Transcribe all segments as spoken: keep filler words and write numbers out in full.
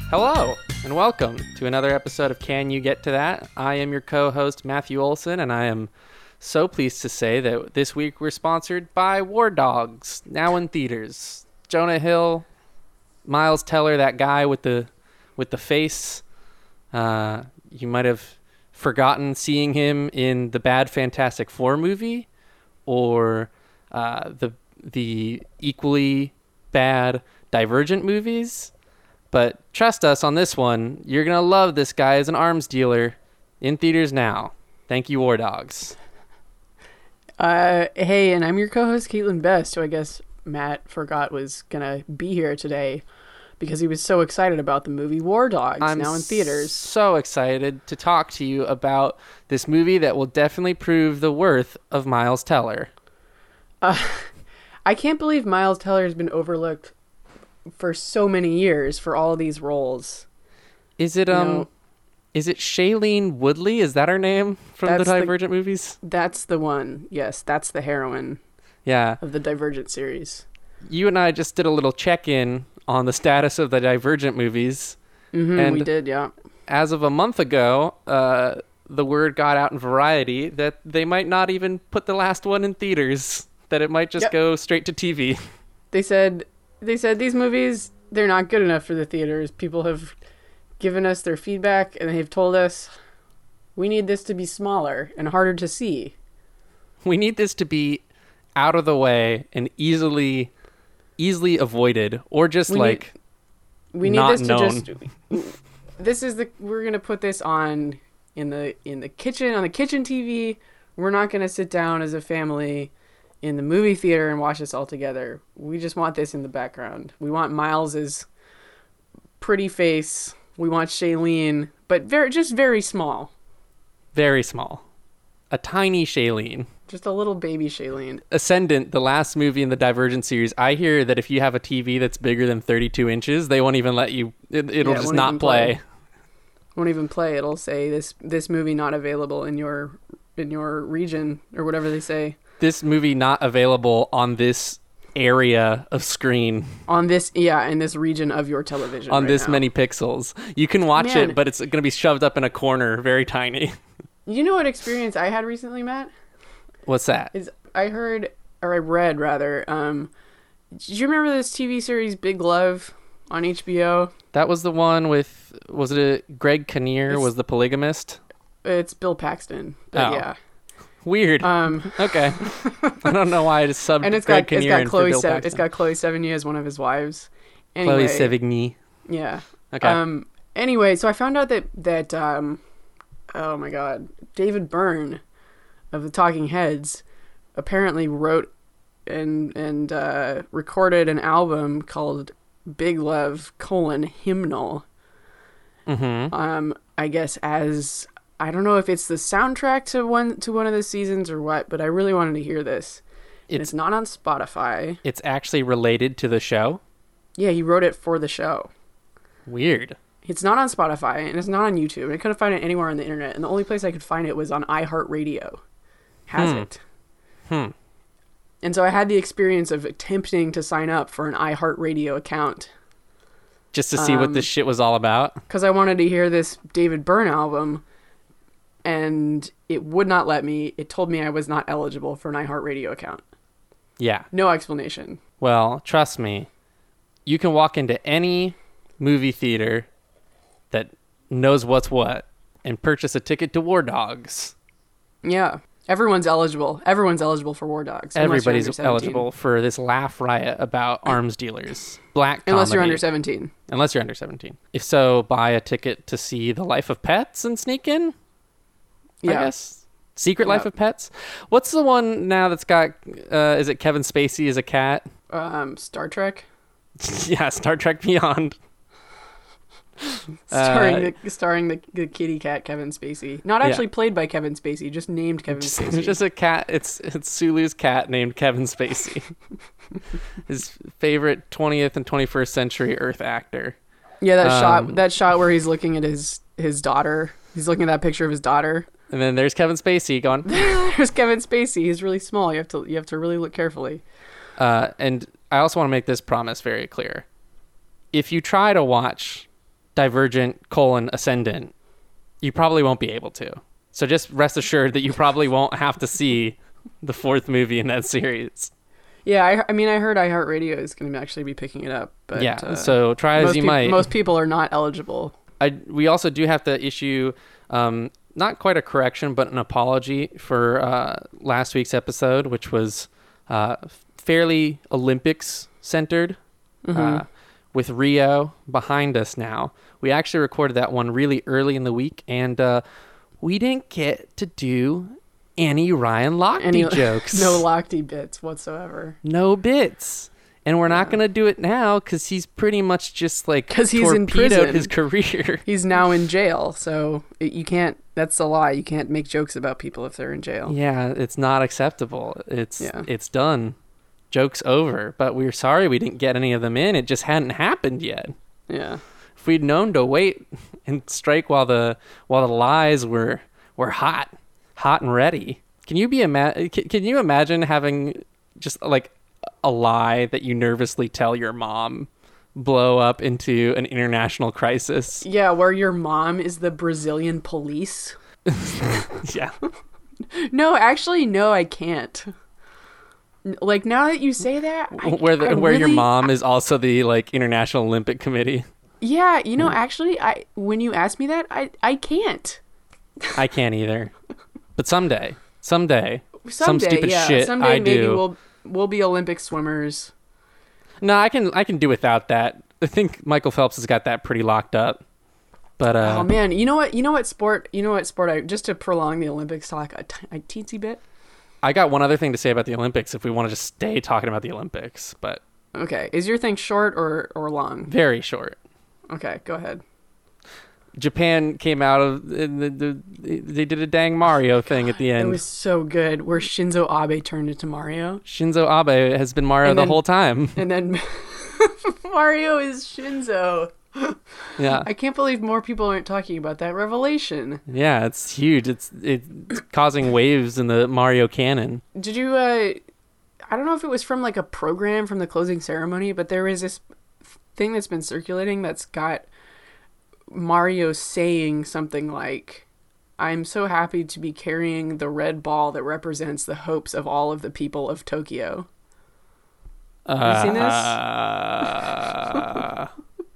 Hello, and welcome to another episode of Can You Get to That? I am your co-host, Matthew Olson, and I am so pleased to say that this week we're sponsored by War Dogs, now in theaters. Jonah Hill, Miles Teller, that guy with the with the face. Uh, you might have forgotten seeing him in the bad Fantastic Four movie, or uh, the the equally bad Divergent movies. But trust us on this one, you're going to love this guy as an arms dealer in theaters now. Thank you, War Dogs. Uh, hey, and I'm your co-host, Caitlin Best, who I guess Matt forgot was going to be here today because he was so excited about the movie War Dogs, I'm now in theaters. so excited to talk to you about this movie that will definitely prove the worth of Miles Teller. Uh, I can't believe Miles Teller has been overlooked for so many years for all of these roles. Is it, um... You know, Is it Shailene Woodley? Is that her name from the That's the- Divergent movies? that's the one. Yes, that's the heroine Yeah. of the Divergent series. You and I just did a little check-in on the status of the Divergent movies. Mm-hmm, And we did, yeah. as of a month ago, uh, the word got out in Variety that they might not even put the last one in theaters, that it might just Yep. go straight to T V. They said they said these movies, they're not good enough for the theaters. People have given us their feedback and they've told us we need this to be smaller and harder to see. We need this to be out of the way and easily easily avoided, or just We like need, we need not this to known. just this is the we're going to put this on in the in the kitchen on the kitchen T V. We're not going to sit down as a family in the movie theater and watch this all together. We just want this in the background. We want Miles's pretty face. We want Shailene, but very just very small. very small. A tiny Shailene. Just a little baby Shailene. Ascendant, the last movie in the Divergent series, I hear that if you have a T V that's bigger than thirty-two inches, they won't even let you, it, it'll Yeah, it just won't not even play. play. Won't even play. It'll say this this movie not available in your in your region or whatever they say. This movie not available on this area of screen, On this yeah, in this region of your television. on right this now. many pixels. You can watch Man. it, but it's going to be shoved up in a corner, very tiny. You know what experience I had recently, Matt? What's that? Is I heard or I read rather, um do you remember this T V series Big Love on H B O? That was the one with, was it a, Greg Kinnear It's- was the polygamist? It's Bill Paxton. But Oh. yeah. Weird. Um Okay. I don't know why I just subbed and it's Greg got it's Kinnear got in for Chloe Bill Se- Paxton. it's got Chloe Sevigny as one of his wives. Anyway, Chloe Sevigny. yeah. Okay. Um. Anyway, so I found out that that um, oh my God, David Byrne, of the Talking Heads, apparently wrote and and uh, recorded an album called Big Love: colon Hymnal. mm-hmm. Um. I guess as I don't know if it's the soundtrack to one to one of the seasons or what, but I really wanted to hear this. And It's it's not on Spotify. It's actually related to the show. Yeah, he wrote it for the show. Weird. It's not on Spotify, and it's not on YouTube, and I couldn't find it anywhere on the internet, and the only place I could find it was on iHeartRadio. Has Hmm. it. Hmm. And so I had the experience of attempting to sign up for an iHeartRadio account, Just to see what Um, this shit was all about. because I wanted to hear this David Byrne album, and it would not let me. It told me I was not eligible for an iHeartRadio account. Yeah. No explanation. Well, trust me. You can walk into any movie theater that knows what's what and purchase a ticket to War Dogs. Yeah. Everyone's eligible. Everyone's eligible for War Dogs. unless you're Everybody's under seventeen. eligible for this laugh riot about arms dealers. Black comedy. Unless you're under seventeen. Unless you're under seventeen. If so, buy a ticket to see The Life of Pets and sneak in, I Yeah. guess. Secret Life Yeah. of Pets. What's the one now that's got, uh, is it Kevin Spacey as a cat? Um, Star Trek. Yeah, Star Trek Beyond. starring Uh, the starring the, the kitty cat Kevin Spacey. Not Yeah. actually played by Kevin Spacey, just named Kevin Just, Spacey. just a cat. It's it's Sulu's cat named Kevin Spacey. His favorite twentieth and twenty-first century Earth actor. yeah, that um, shot that shot where he's looking at his his daughter. He's looking at that picture of his daughter. And then there's Kevin Spacey going, There's Kevin Spacey. He's really small. You have to you have to really look carefully. uh, and I also want to make this promise very clear. If you try to watch Divergent colon Ascendant, you probably won't be able to. So just rest assured that you probably won't have to see the fourth movie in that series. Yeah, I, I mean, I heard iHeartRadio is going to actually be picking it up. But, yeah, uh, so try as you peop- might. Most people are not eligible. I, we also do have to issue um, not quite a correction, but an apology for uh, last week's episode, which was uh, fairly Olympics-centered, Mm-hmm. uh, with Rio behind us now. We actually recorded that one really early in the week, and uh, we didn't get to do any Ryan Lochte Any, jokes. No Lochte bits whatsoever. No bits. And we're not Yeah. going to do it now because he's pretty much just like 'Cause he's in torpedoed prison. his career. He's now in jail, so it, you can't. That's a lie. You can't make jokes about people if they're in jail. Yeah, it's not acceptable. It's Yeah. it's done. Joke's over. But we're sorry we didn't get any of them in. It just hadn't happened yet. Yeah. If we'd known to wait and strike while the while the lies were were hot, hot and ready. Can you be ima- can, can you imagine having just like a lie that you nervously tell your mom blow up into an international crisis? Yeah, where your mom is the Brazilian police. Yeah. No, actually, no, I can't. N- Like, now that you say that, I, where the I where your really- mom is also the like International Olympic Committee. Yeah, you know, actually, I when you ask me that, I I can't. I can't either. But someday, someday, Someday, some stupid yeah, shit someday I maybe do. we'll we'll be Olympic swimmers. No, I can I can do without that. I think Michael Phelps has got that pretty locked up. But uh, Oh man, you know what? You know what sport? You know what sport? I just to prolong the Olympics talk a, t- a teensy bit. I got one other thing to say about the Olympics if we want to just stay talking about the Olympics, but Okay, is your thing short or or long? very short. Okay, go ahead. Japan came out of and the, the, they did a dang Mario thing at the It end. was so good. Where Shinzo Abe turned into Mario, Shinzo Abe has been Mario And the then- whole time. and then Mario is Shinzo. Yeah. I can't believe more people aren't talking about that revelation. Yeah, it's huge. It's it's causing waves in the Mario canon. Did you? Uh, I don't know if it was from like a program from the closing ceremony, but there is this thing that's been circulating that's got Mario saying something like, "I'm so happy to be carrying the red ball that represents the hopes of all of the people of Tokyo." Have you seen this? Uh,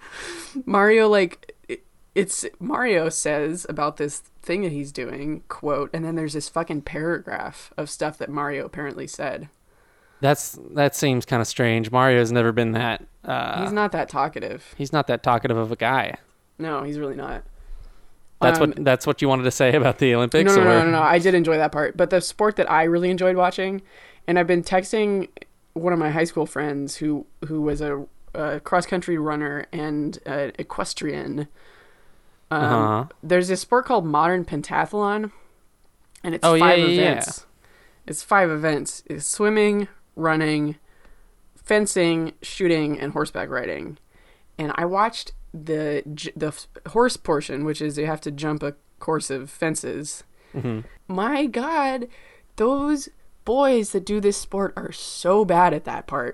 Mario, like, it, it's Mario says about this thing that he's doing, quote, and then there's this fucking paragraph of stuff that Mario apparently said. that's that seems kind of strange. Mario's never been that. Uh, He's not that talkative. He's not that talkative of a guy. No, he's really not. That's Um, what that's what you wanted to say about the Olympics. No, no, or? no, no, no. I did enjoy that part. But the sport that I really enjoyed watching, and I've been texting one of my high school friends who who was a, a cross country runner and an equestrian. Um, Uh-huh. There's this sport called modern pentathlon, and it's Oh, yeah, five yeah, yeah. events. It's five events: it's swimming, running, fencing, shooting, and horseback riding. And I watched the j- the f- horse portion, which is you have to jump a course of fences. Mhm. My God, those boys that do this sport are so bad at that part.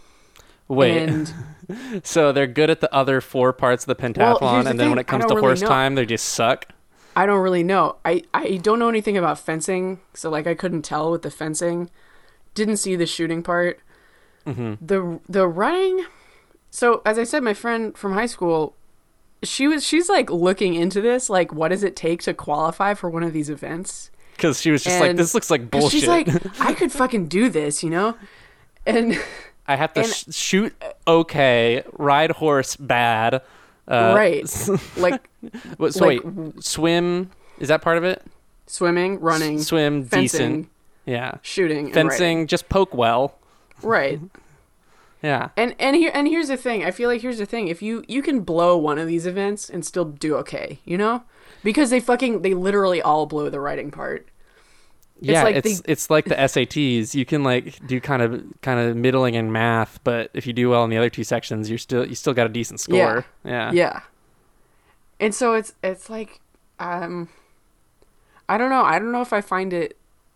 Wait, And so they're good at the other four parts of the pentathlon, here's the and then when thing, it comes I to don't really horse know. time, they just suck. I don't really know. I, I don't know anything about fencing, so like I couldn't tell with the fencing. Didn't see the shooting part. Mm-hmm. The the running. So as I said, my friend from high school, she was she's like looking into this, like what does it take to qualify for one of these events? Because she was just like, And- this looks like 'Cause bullshit. she's like, I could fucking do this, you know? And I have to and- sh- shoot okay, ride horse bad. Uh, right, like what- so like- wait, swim, is that part of it? swimming, running, S- swim, fencing, decent. Yeah. shooting, and Fencing, riding. just poke well. Right. Yeah. And and here and here's the thing. I feel like here's the thing. If you you can blow one of these events and still do okay, you know, because they fucking they literally all blow the writing part. Yeah, like it's the- it's like the S A Ts. You can like do kind of kind of middling in math, but if you do well in the other two sections, you're still you still got a decent score. Yeah. Yeah. And so it's it's like um I don't know. I don't know if I find it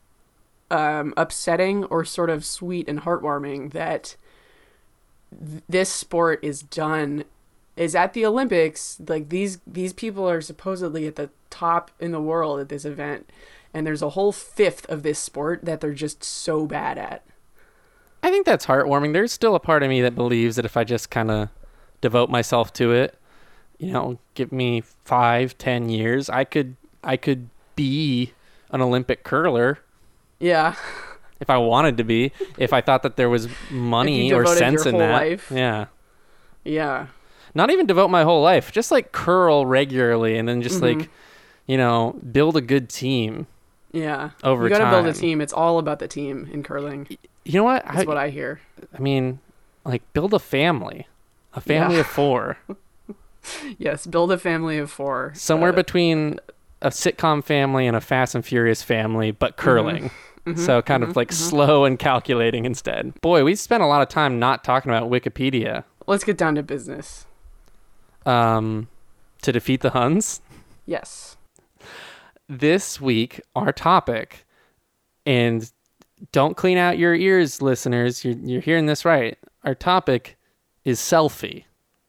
um upsetting or sort of sweet and heartwarming that th- this sport is done is at the Olympics. Like these these people are supposedly at the top in the world at this event, and there's a whole fifth of this sport that they're just so bad at. I think that's heartwarming. There's still a part of me that believes that if I just kind of devote myself to it, you know, give me five, ten years, I could I could be an Olympic curler. Yeah. If I wanted to be, if I thought that there was money or sense your in whole that. Life. Yeah. Yeah. Not even devote my whole life, just like curl regularly and then just mm-hmm. like, you know, build a good team. Yeah. Over you gotta time. build a team. It's all about the team in curling. You know what? That's I, what I hear. I mean, like build a family. A family yeah. of four. Yes, build a family of four. Somewhere uh, between a sitcom family and a Fast and Furious family, but curling. Mm-hmm. So kind mm-hmm. of like mm-hmm. slow and calculating instead. Boy, we spent a lot of time not talking about Wikipedia. Let's get down to business. Um, to defeat the Huns? Yes. This week, our topic, and don't clean out your ears, listeners. You're, you're hearing this right. Our topic is selfie.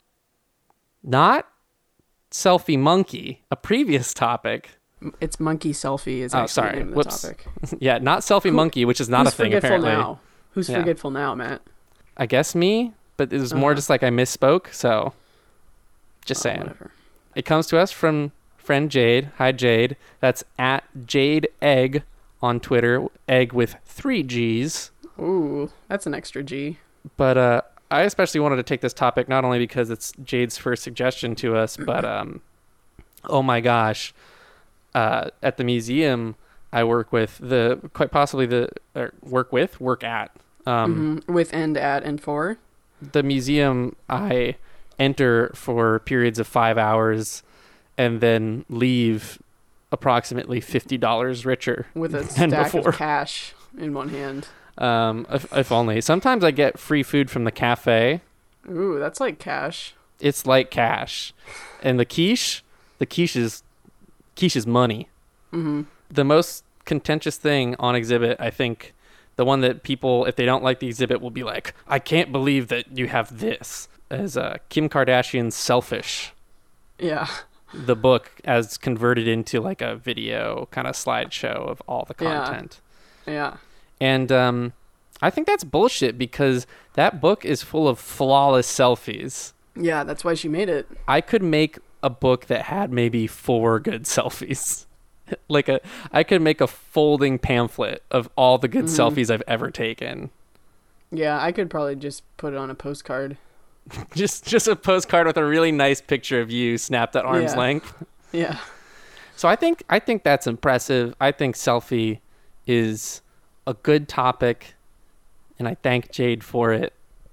Not selfie monkey, a previous topic. It's monkey selfie is oh, actually sorry. the name of the Whoops. topic. Yeah, not selfie Who, monkey, which is not a thing apparently. Now? Who's yeah. forgetful now, Matt? I guess me, but it was uh-huh. more just like I misspoke, so just oh, saying. Whatever. It comes to us from friend Jade. Hi, Jade. That's at Jade Egg on Twitter. Egg with three G's. Ooh, that's an extra G. But uh, I especially wanted to take this topic not only because it's Jade's first suggestion to us, but um, oh my gosh, uh, at the museum I work with, the quite possibly the or work with work at um, mm-hmm. with and at and for the museum I enter for periods of five hours and then leave approximately fifty dollars richer with a than stack before. of cash in one hand. Um, if, if only. Sometimes I get free food from the cafe. Ooh, that's like cash. It's like cash. And the quiche, the quiche is, quiche is money. Mm-hmm. The most contentious thing on exhibit, I think, the one that people, if they don't like the exhibit, will be like, I can't believe that you have this, is uh, Kim Kardashian's Selfish. Yeah. The book as converted into like a video kind of slideshow of all the content. Yeah. yeah. And um, I think that's bullshit because that book is full of flawless selfies. Yeah, that's why she made it. I could make a book that had maybe four good selfies. like a, I could make a folding pamphlet of all the good mm-hmm. selfies I've ever taken. Yeah, I could probably just put it on a postcard. just just a postcard with a really nice picture of you snapped at arm's yeah. length. Yeah. So I think I think that's impressive. I think selfie is a good topic, and I thank Jade for it.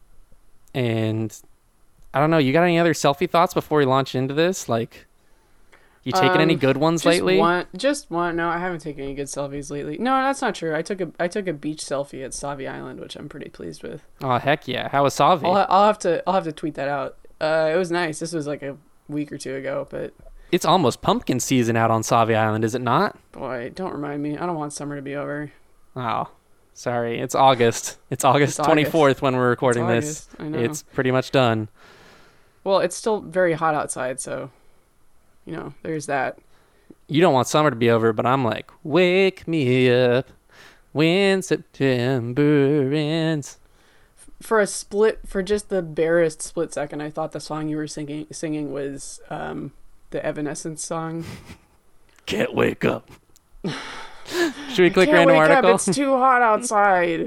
And I don't know, you got any other selfie thoughts before we launch into this? Like, you taken um, any good ones just lately? One, just one. No, I haven't taken any good selfies lately. No, that's not true. I took a I took a beach selfie at Savi Island, which I'm pretty pleased with. Oh heck yeah! How was Savi? I'll, I'll have to I'll have to tweet that out. Uh, it was nice. This was like a week or two ago, but it's almost pumpkin season out on Savi Island, is it not? Boy, don't remind me. I don't want summer to be over. Oh, sorry. It's August. It's August it's twenty-fourth August. When we're recording this. I know. It's pretty much done. Well, it's still very hot outside, so, you know, there's that. You don't want summer to be over, but I'm like, wake me up when September ends. For a split, for just the barest split second, I thought the song you were singing singing was um, the Evanescence song. Can't wake up. Should we click Can't random wake article? Up, it's too hot outside.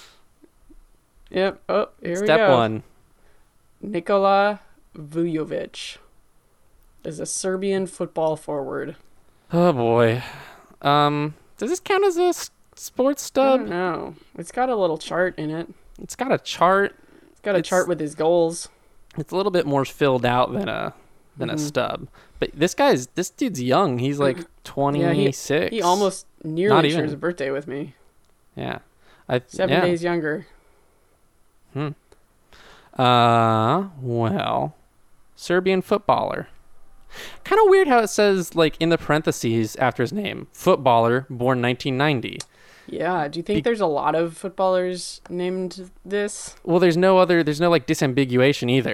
Yep. Oh, here Step we go. Step one. Nikola Vujovic is a Serbian football forward. Oh boy. Um, does this count as a s- sports stub? No. It's got a little chart in it. It's got a chart. It's got a it's, chart with his goals. It's a little bit more filled out than a than mm-hmm. a stub. But this guy's this dude's young. He's like twenty-six. Yeah, he, he almost nearly shares a birthday with me. Yeah. I, Seven yeah. days younger. Hmm. Uh, well, Serbian footballer. Kind of weird how it says, like, in the parentheses after his name, footballer, born nineteen ninety. Yeah, do you think Be- there's a lot of footballers named this? Well, there's no other, there's no, like, disambiguation either.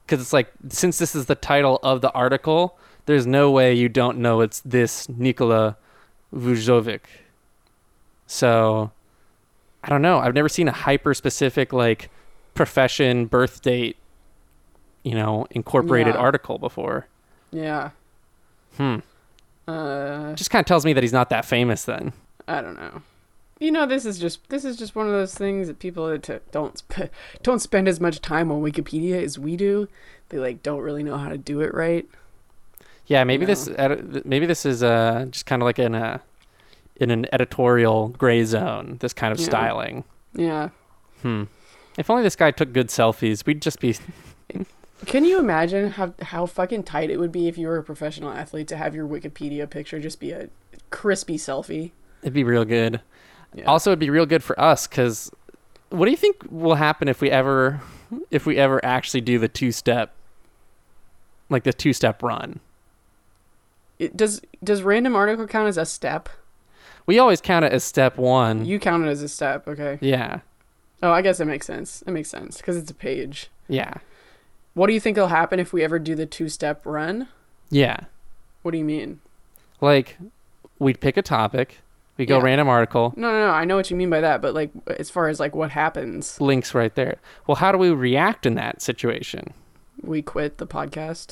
because it's like, since this is the title of the article, there's no way you don't know it's this Nikola Vujovic. So I don't know. I've never seen a hyper specific like profession, birth date, you know, incorporated Yeah. article before. Yeah. Hmm. Uh, Just kind of tells me that he's not that famous then. I don't know. You know, this is just this is just one of those things that people that t- don't sp- don't spend as much time on Wikipedia as we do. They like don't really know how to do it right. Yeah, maybe No. this edi- maybe this is uh just kind of like in a in an editorial gray zone. This kind of Yeah. styling. Yeah. Hmm. If only this guy took good selfies, we'd just be. Can you imagine how how fucking tight it would be if you were a professional athlete to have your Wikipedia picture just be a crispy selfie? It'd be real good. Yeah. Also, it'd be real good for us because what do you think will happen if we ever if we ever actually do the two step, like the two step run? It, does does random article count as a step? We always count it as step one. You count it as a step, okay? Yeah, Oh, I guess that makes sense. That makes sense because it's a page. yeah, What do you think will happen if we ever do the two-step run? yeah. What do you mean? Like we'd pick a topic, we go Yeah. random article, No, no, no. I know what you mean by that, but like as far as like what happens, links right there. Well, how do we react in that situation? we quit the podcast.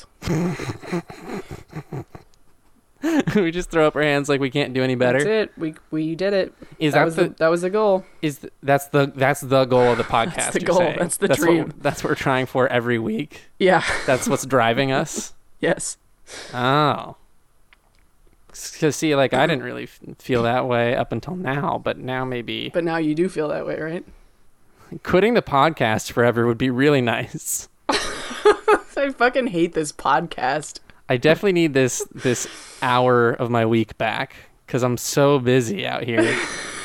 We just throw up our hands like we can't do any better. That's it. We we did it. Is that that was the, the, that was the goal. is th- that's the that's the goal of the podcast? That's the you're goal. saying? That's the that's dream. What, that's what we're trying for every week. Yeah. That's what's driving us. Yes. Oh. Because, see, like, I didn't really f- feel that way up until now, but now maybe But now you do feel that way, right? quitting the podcast forever would be really nice. I fucking hate this podcast. I definitely need this this hour of my week back because I'm so busy out here.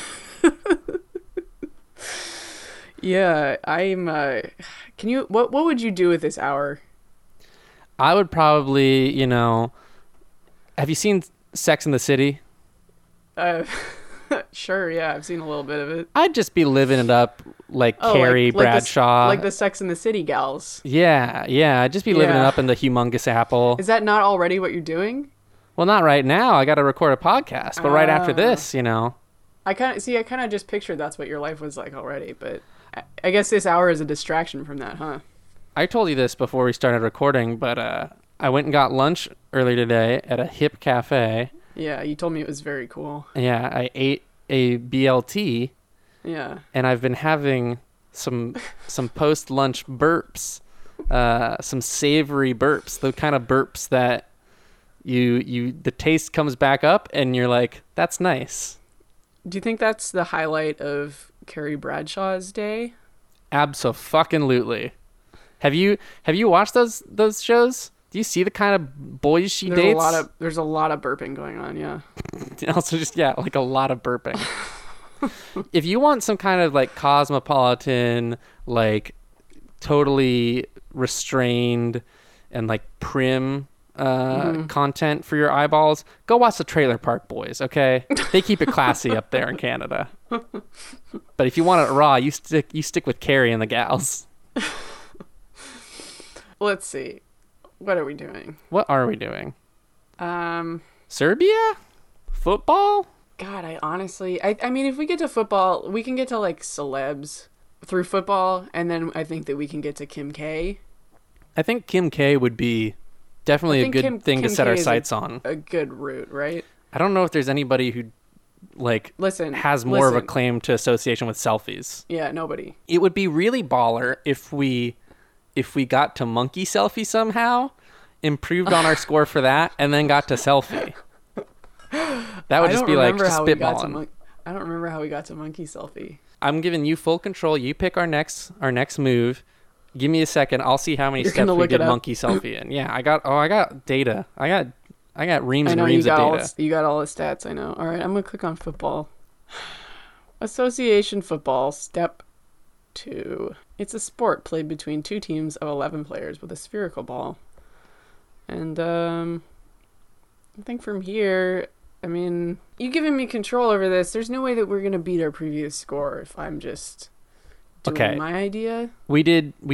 Yeah, I'm. Uh, can you? What What would you do with this hour? I would probably, you know, have you seen Sex in the City? Uh, sure. Yeah, I've seen a little bit of it. I'd just be living it up like Oh, Carrie like, like the s- Bradshaw. like the Sex and the City gals. Yeah, yeah. I'd just be living it Yeah. up in the humongous apple. Is that not already what you're doing? Well, not right now. I got to record a podcast, but right after Ah. this, you know. I kind of see. I kind of just pictured that's what your life was like already, but I, I guess this hour is a distraction from that, huh? I told you this before we started recording, but uh, I went and got lunch earlier today at a hip cafe. Yeah, you told me it was very cool. Yeah, I ate a B L T, Yeah. and I've been having some some post lunch burps, uh, some savory burps, the kind of burps that you you the taste comes back up, and you're like, that's nice. Do you think that's the highlight of Carrie Bradshaw's day? Abso-fucking-lutely. Have you have you watched those those shows? Do you see the kind of boys she There's dates? a lot of there's a lot of burping going on. Yeah. Also, just yeah, like a lot of burping. If you want some kind of like cosmopolitan, like totally restrained and like prim uh, Mhm. content for your eyeballs, go watch the Trailer Park Boys. Okay, they keep it classy up there in Canada. But if you want it raw, you stick you stick with Carrie and the gals. Let's see. What are we doing? What are we doing? Um. Serbia? Football? God, I honestly, I, I mean, if we get to football, we can get to like celebs through football, and then I think that we can get to Kim K. I think Kim K would be definitely I a think good Kim- thing to Kim set K our is a- sights on. A good route, right? I don't know if there's anybody who like Listen, has more of a listen. claim to association with selfies. Yeah, nobody. It would be really baller if we if we got to monkey selfie somehow, improved on our score for that, and then got to selfie. That would I just don't be like remember just how we got to spitballing. mon- I don't remember how we got to monkey selfie. I'm giving you full control. You pick our next our next move. Give me a second. I'll see how many You're steps gonna we look did it up? monkey selfie in. Yeah, I got oh I got data. I got I got reams I and know you reams got of all data. the, you got all the stats. I know. All right, I'm gonna click on football. Association football, step two. It's a sport played between two teams of eleven players with a spherical ball. And um, I think from here, I mean, you giving me control over this. There's no way that we're gonna beat our previous score if I'm just doing Okay. my idea. We did we did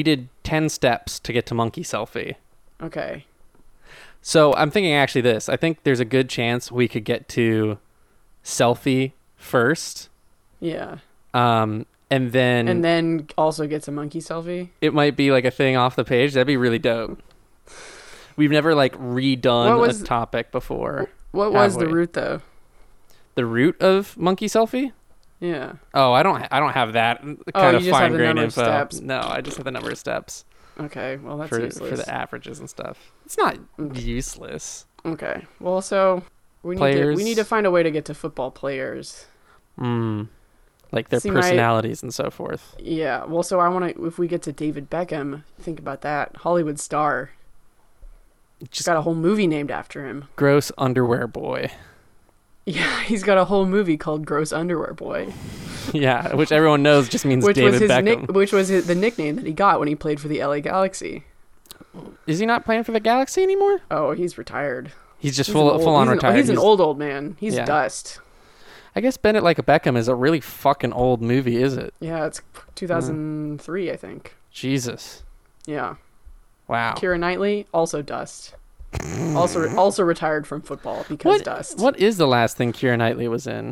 ten steps to get to monkey selfie. Okay. So I'm thinking actually this. I think there's a good chance we could get to selfie first. Yeah. Um, and then And then also gets a monkey selfie. it might be like a thing off the page. That'd be really dope. We've never like redone What was- a topic before. What was Have the we? route though? The root of monkey selfie? Yeah. Oh, I don't. I don't have that kind Oh, you of just have fine the grained number of info. steps. No, I just have the number of steps Okay. Well, that's for useless. for the averages and stuff. It's not Okay. useless. Okay. Well, so we need to Players. we need to find a way to get to football players. Mm. Like their See, my- personalities and so forth. Yeah. Well, so I want to. If we get to David Beckham, think about that. Hollywood star. Just Got a whole movie named after him. gross underwear boy. Yeah, he's got a whole movie called Gross Underwear Boy, Yeah, which everyone knows just means which David was his Beckham. nick, which was his, the nickname that he got when he played for the L A Galaxy. Is he not playing for the Galaxy anymore? Oh, he's retired. He's just He's full an old- full on he's an- retired. He's an He's- old old man. He's Yeah. dust. I guess Bennett Like a Beckham is a really fucking old movie, is it? Yeah, it's two thousand three, I think. Jesus. Yeah. Wow. Keira Knightley, also dust. also also retired from football because What, dust. what is the last thing Keira Knightley was in?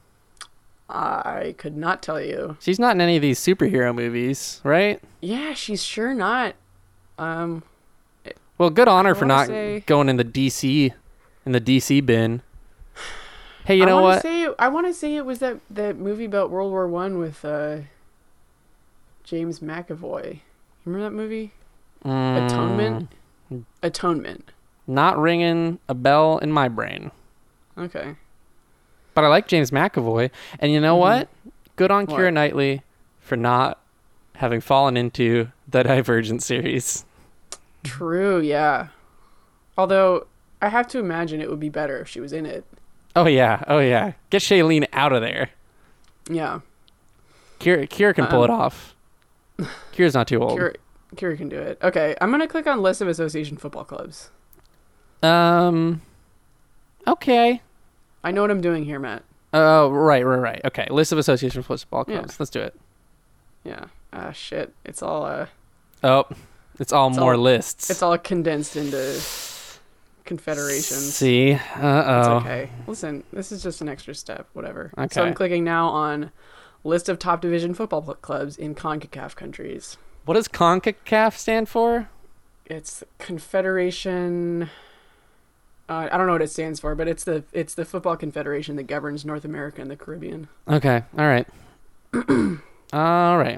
I could not tell you. She's not in any of these superhero movies, right? Yeah, she's sure not. Um, Well, good on her I for wanna not say- going in the D C, in the D C bin. Hey, you know I wanna what? Say, I want to say it was that, that movie about World War One with uh, James McAvoy. Remember that movie? Mm, Atonement? Atonement. Not ringing a bell in my brain. Okay. But I like James McAvoy. And you know Mhm. what? Good on What? Keira Knightley for not having fallen into the Divergent series. True, yeah. Although, I have to imagine it would be better if she was in it. Oh, yeah. Oh, yeah. Get Shailene out of there. Yeah. Kira, Kira can pull Um, it off. Kira's not too old. Kira, Kira can do it. Okay, I'm going to click on list of association football clubs. Um. Okay. I know what I'm doing here, Matt. Oh, right, right, right. Okay. List of association football Yeah. clubs. Let's do it. Yeah. Ah, shit. It's all, uh, Oh, it's all It's more all- lists. it's all condensed into confederations. See? It's Uh-oh. okay. Listen, this is just an extra step, whatever. So Okay. I'm clicking now on list of top division football pl- clubs in CONCACAF countries. What does CONCACAF stand for? It's Confederation. Uh, I don't know what it stands for, but it's the it's the football confederation that governs North America and the Caribbean. Okay. All right. All right.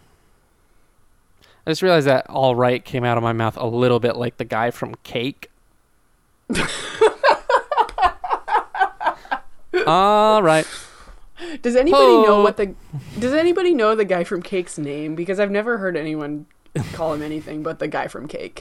I just realized that all right came out of my mouth a little bit like the guy from Cake. All right. Does anybody Oh. know what the Does anybody know the guy from Cake's name? Because I've never heard anyone call him anything but the guy from Cake.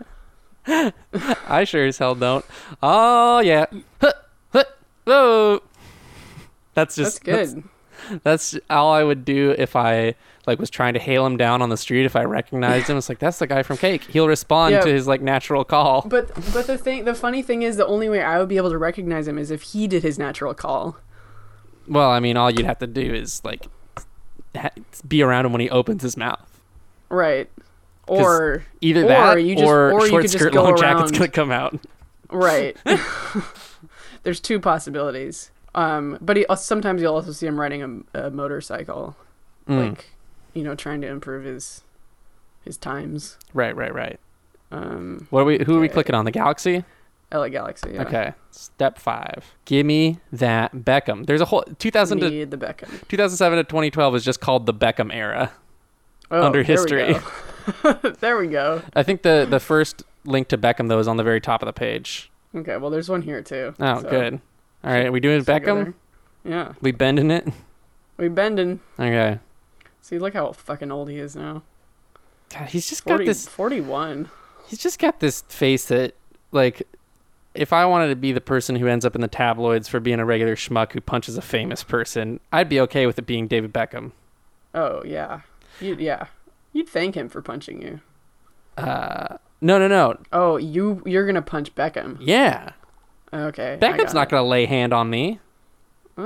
I sure as hell don't. Oh, yeah. Huh, huh, whoa. That's That's just good. That's, that's all I would do if I like was trying to hail him down on the street. If I recognized him, it's like, that's the guy from Cake. He'll respond Yeah. to his like natural call. But but the thing the funny thing is the only way I would be able to recognize him is if he did his natural call. Well, I mean, all you'd have to do is like ha- be around him when he opens his mouth. Right. Or Either Or that, you just- or, or you short could just skirt, go long jacket's around- gonna come out. right. There's two possibilities. Um, but he, sometimes you'll also see him riding a, a motorcycle, Mm. like, you know, trying to improve his his times. Right, right, right. Um, What are we? Who are we okay. clicking on? The Galaxy. L A Galaxy. Yeah. Okay. Step five. Give me that Beckham. There's a whole two thousand to Need the Beckham. two thousand seven to twenty twelve is just called the Beckham era. Oh, Under there we history. go. There we go. I think the the first link to Beckham though is on the very top of the page. Okay, well, there's one here too. Oh, so- good. All right, we doing so go Beckham? there. Yeah, We bending it? we bending. Okay. See, look how fucking old he is now. God, he's just forty, got this. forty-one. He's just got this face that, like, if I wanted to be the person who ends up in the tabloids for being a regular schmuck who punches a famous person, I'd be okay with it being David Beckham. Oh yeah, you yeah. You'd thank him for punching you. Uh, no, no, no. Oh, you you're gonna punch Beckham. Yeah, Okay. Beckham's not gonna lay hand on me.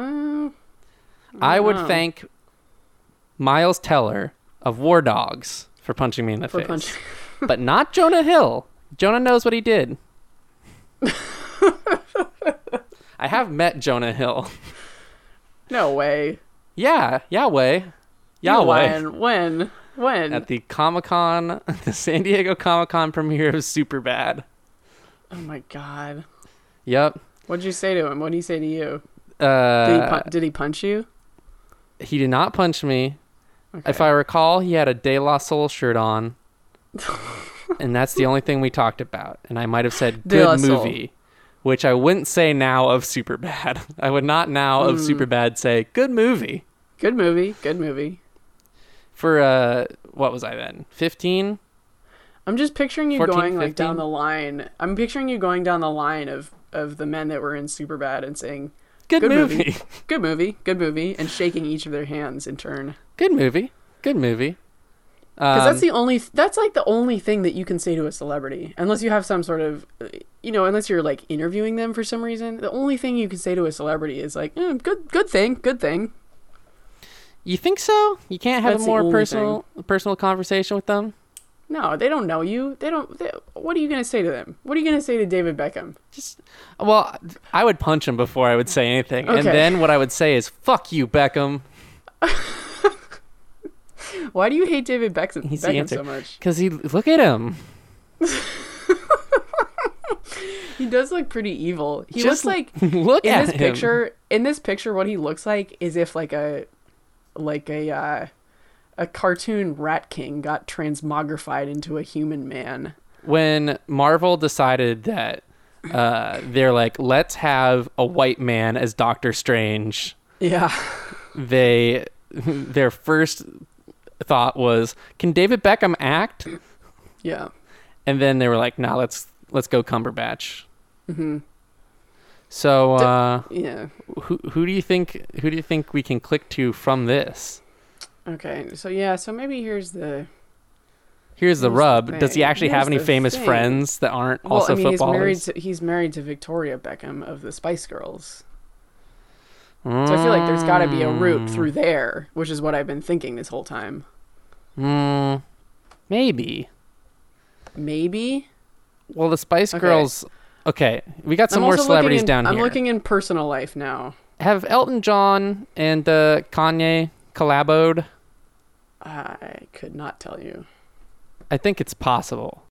Uh, I would know. thank Miles Teller of War Dogs for punching me in the For face. punching. But not Jonah Hill. Jonah knows what he did. I have met Jonah Hill. No way. Yeah, Yahweh. You're Yahweh. lying. When? When? At the Comic-Con, the San Diego Comic-Con premiere of Superbad. Oh my god. Yep. What'd you say to him? What'd he say to you? Uh, Did he, pu- did he punch you? he did not punch me. Okay. If I recall, he had a De La Soul shirt on. And that's the only thing we talked about. And I might have said De La good Soul. movie, which I wouldn't say now of Superbad. I would not now of Mm. Superbad say good movie. Good movie. Good movie. For, uh, what was I then? fifteen? I'm just picturing you fourteen, going like fifteen? down the line. I'm picturing you going down the line of, of the men that were in Superbad and saying, Good, Good movie. movie. good movie, good movie, and shaking each of their hands in turn. Good movie. Good movie. Because Um, that's the only, that's like the only thing that you can say to a celebrity. Unless you have some sort of, uh, you know, unless you're like interviewing them for some reason. The only thing you can say to a celebrity is like, eh, good, good thing, good thing. You think so? You can't have That's a the more only personal personal conversation with them? No, they don't know you. They don't, they, what are you going to say to them? What are you going to say to David Beckham? Just well, I would punch him before I would say anything, and Okay. then what I would say is "fuck you, Beckham," Why do you hate David Beckham, He's the Beckham answer. so much? because he look at him. He does look pretty evil. He Just looks like look in at this him. picture. In this picture, what he looks like is if like a like a uh, a cartoon Rat King got transmogrified into a human man. When Marvel decided that uh, they're like, let's have a white man as Doctor Strange, Yeah. they their first thought was, can David Beckham act? Yeah. And then they were like, nah, let's let's go Cumberbatch. hmm So uh, Yeah. who who do you think who do you think we can click to from this? Okay. So yeah. So maybe here's the. Here's the Here's the rub. Does he thing. actually have Here's any the famous thing. friends that aren't Well, also I mean, he's married footballers? to he's married to Victoria Beckham of the Spice Girls. So I feel like there's got to be a route through there, which is what I've been thinking this whole time. Mm, maybe. Maybe. Well, the Spice Okay. Girls. Okay, we got some I'm more also celebrities looking in, down I'm here. looking in personal life now. Have Elton John and uh, Kanye collaboed? I could not tell you. I think it's possible.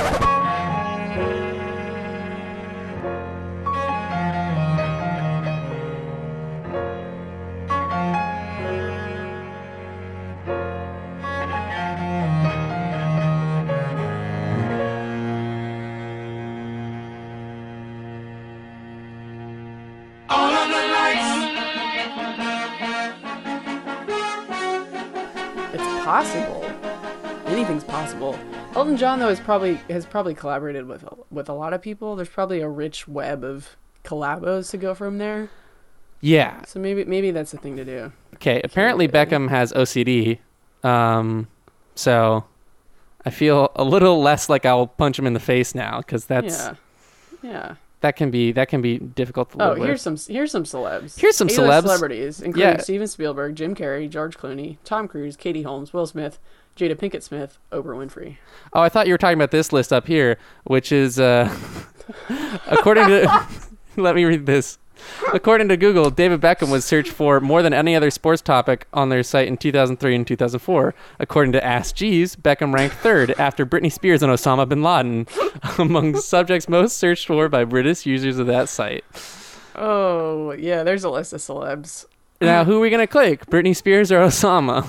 It's possible. Anything's possible. Elton John though is probably has probably collaborated with with a lot of people. There's probably a rich web of collabos to go from there. Yeah. So maybe maybe that's the thing to do. Okay. Apparently, Okay. Beckham has O C D. Um, so I feel a little less like I'll punch him in the face now, because that's yeah. Yeah. that can be that can be difficult to Oh, live here's with. some here's some celebs. Here's some A-list celebs. celebrities, including Yeah. Steven Spielberg, Jim Carrey, George Clooney, Tom Cruise, Katie Holmes, Will Smith, Jada Pinkett Smith, Oprah Winfrey. Oh, I thought you were talking about this list up here, which is uh, according to. Let me read this. According to Google, David Beckham was searched for more than any other sports topic on their site in two thousand three and two thousand four. According to Ask Jeeves, Beckham ranked third after Britney Spears and Osama bin Laden among subjects most searched for by British users of that site. Oh, yeah, there's a list of celebs. Now, who are we going to click? Britney Spears or Osama?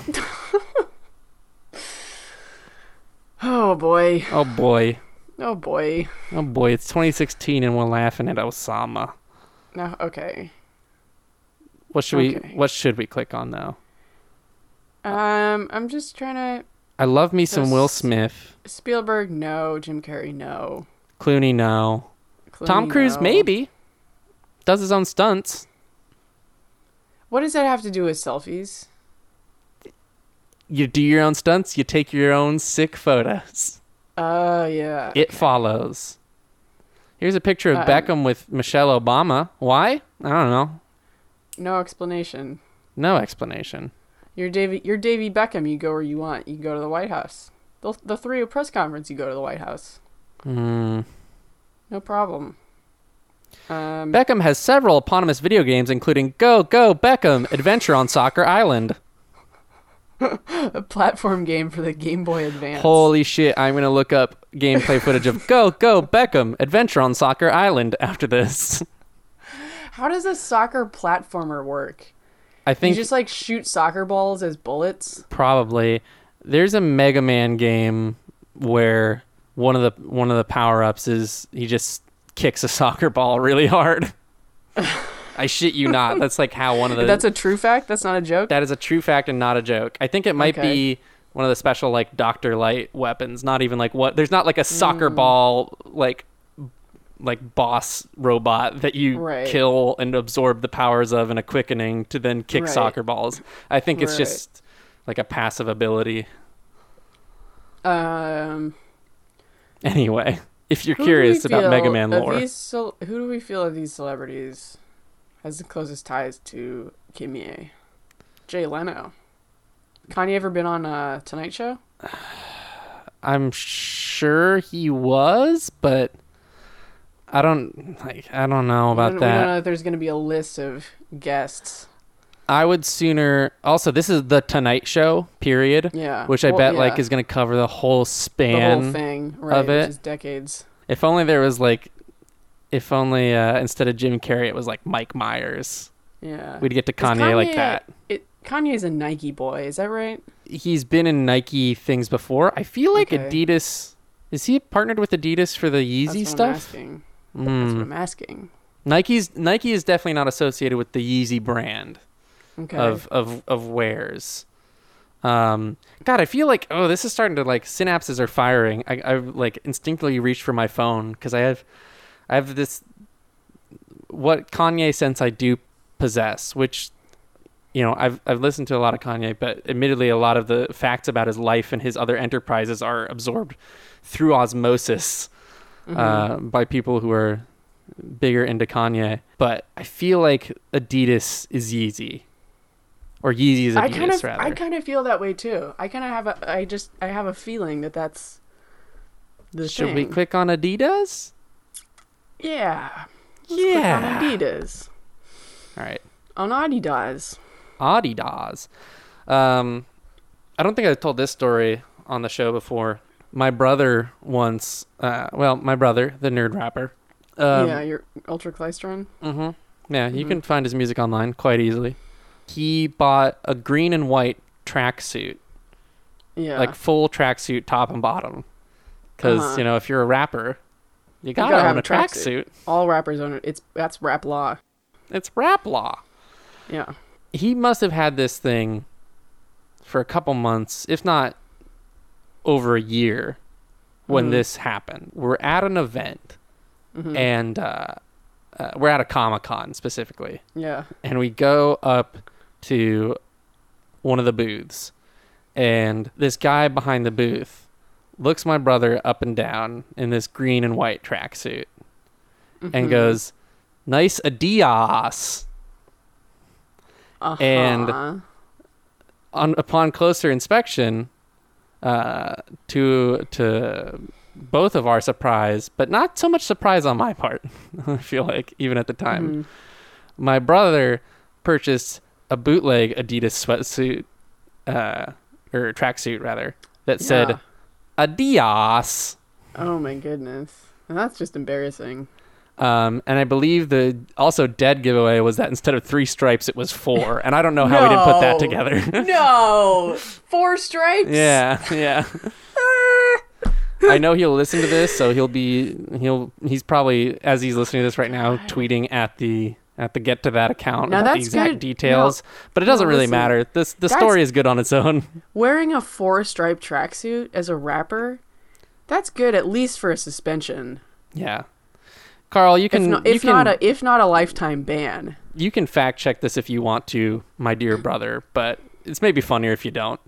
Oh boy. Oh, boy. Oh boy. Oh, boy. It's twenty sixteen and we're laughing at Osama. No, okay. What should Okay. we What should we click on, though? Um, I'm just trying to. I love me some Just- Will Smith. Spielberg, no. Jim Carrey, no. Clooney, no. Clooney, Tom Cruise, no. maybe. Does his own stunts. What does that have to do with selfies? You do your own stunts, you take your own sick photos. Oh, yeah. It follows. Here's a picture of Uh, Beckham with Michelle Obama. Why? I don't know. No explanation. No explanation. You're Davy. You're Davy Beckham. You go where you want. You can go to the White House. They'll they'll throw you a press conference. You go to the White House. Mm. No problem. Um, Beckham has several eponymous video games, including Go Go Beckham Adventure on Soccer Island. a platform game for the Game Boy Advance. Holy shit! I'm gonna look up gameplay footage of Go Go Beckham Adventure on Soccer Island after this. How does a soccer platformer work? I think You just like shoot soccer balls as bullets. probably there's a Mega Man game where one of the one of the power ups is he just kicks a soccer ball really hard. I shit you not. That's like how one of the That's a true fact. That's not a joke. that is a true fact and not a joke. I think it might Okay. be one of the special like Doctor Light weapons. Not even like what there's not like a soccer Mm. ball like like boss robot that you Right. kill and absorb the powers of in a quickening to then kick Right. soccer balls. I think it's Right. just like a passive ability. Um, Anyway, if you're who do we curious about feel Mega Man of lore, these cel- who do we feel of these celebrities has the closest ties to Kimye? Jay Leno. Kanye ever been on a Tonight Show? I'm sure he was, but I don't like. I don't know We about don't- We that. don't know if there's going to be a list of guests. I would sooner. Also, this is the Tonight Show period, Yeah. which I Well, bet yeah. like is going to cover the whole the span. whole thing, right? of it. Which is decades. If only there was like, if only uh, instead of Jim Carrey, it was like Mike Myers. Yeah. We'd get to Is Kanye, like that. It, Kanye's a Nike boy, is that right? He's been in Nike things before. I feel like Okay. Adidas. Is he partnered with Adidas for the Yeezy That's what I'm stuff? asking. That's Mm. what I'm asking. Nike's Nike is definitely not associated with the Yeezy brand. Okay. of of of wares. Um, God, I feel like oh, this is starting to like synapses are firing. I I like instinctively reached for my phone because I have I have this what Kanye sense I do possess, which you know I've I've listened to a lot of Kanye, but admittedly a lot of the facts about his life and his other enterprises are absorbed through osmosis Mhm. uh, by people who are bigger into Kanye. But I feel like Adidas is Yeezy. Or Yeezy is Adidas, I kind of, rather. I kind of feel that way too. I kind of have a, I just, I have a feeling that that's the Should thing. we click on Adidas? Yeah. Let's Yeah. click on Adidas. All right. On Adidas. Adidas. Um, I don't think I've told this story on the show before. My brother once, uh, well, my brother, the nerd rapper. Um, yeah, your ultraclystron. Mm-hmm. Yeah, you Mhm. can find his music online quite easily. He bought a green and white tracksuit, Yeah. like full tracksuit, top and bottom. Because Uh-huh. you know, if you're a rapper, you gotta, gotta own have a a tracksuit. tracksuit. All rappers own it. It's that's rap law. It's rap law. Yeah. He must have had this thing for a couple months, if not over a year, when Mhm. this happened. We're at an event, Mhm. and uh, uh, we're at a Comic-Con specifically, Yeah. and we go up to one of the booths, and this guy behind the booth looks my brother up and down in this green and white tracksuit Mhm. and goes, "Nice Adidas." Uh-huh. and- On upon closer inspection, uh, to to both of our surprise, but not so much surprise on my part. I feel like even at the time, Mhm. my brother purchased a bootleg Adidas sweatsuit, uh, or tracksuit rather, that said Yeah. Adidas. Oh my goodness. And that's just embarrassing. Um, and I believe the also dead giveaway was that instead of three stripes, it was four. And I don't know how we didn't put that No. together. No. Four stripes? Yeah, yeah. I know he'll listen to this, so he'll be he'll he's probably as he's listening to this right now tweeting at the at the Get to That account Now about the that's exact good. details. But it doesn't no, really listen. matter. This the That's- story is good on its own. Wearing a four stripe tracksuit as a rapper, that's good at least for a suspension. Yeah. Carl, you can If not, you if can not a if not a lifetime ban. you can fact check this if you want to, my dear brother, but it's maybe funnier if you don't.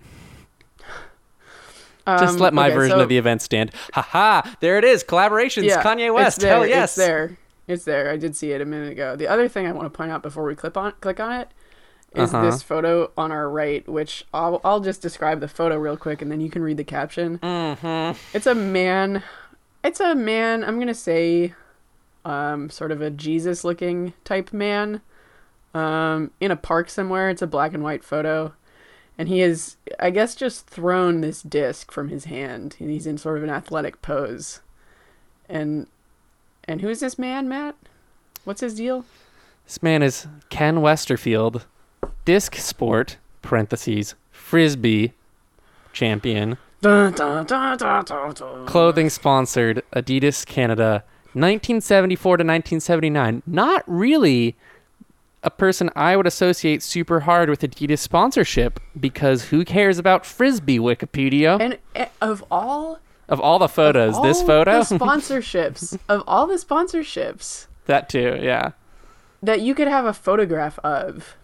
Just Um, let my okay, version so- of the event stand. Ha ha! There it is. Collaborations. Yeah, Kanye West. It's there, Hell yes. It's there. It's there. I did see it a minute ago. The other thing I want to point out before we clip on click on it is Uh-huh. this photo on our right, which I'll, I'll just describe the photo real quick and then you can read the caption. Mm-hmm. It's a man. It's a man, I'm going to say, um, sort of a Jesus-looking type man um, in a park somewhere. It's a black and white photo. And he is, I guess, just thrown this disc from his hand. And he's in sort of an athletic pose. And and who is this man, Matt? What's his deal? This man is Ken Westerfield, disc sport, parentheses, frisbee champion, Dun, dun, dun, dun, dun, dun. clothing sponsored, Adidas Canada, nineteen seventy-four to nineteen seventy-nine. Not really a person I would associate super hard with Adidas sponsorship, because who cares about frisbee, Wikipedia? And uh, of all... Of all the photos, of this all photo? the sponsorships, of all the sponsorships That too, yeah. that you could have a photograph of...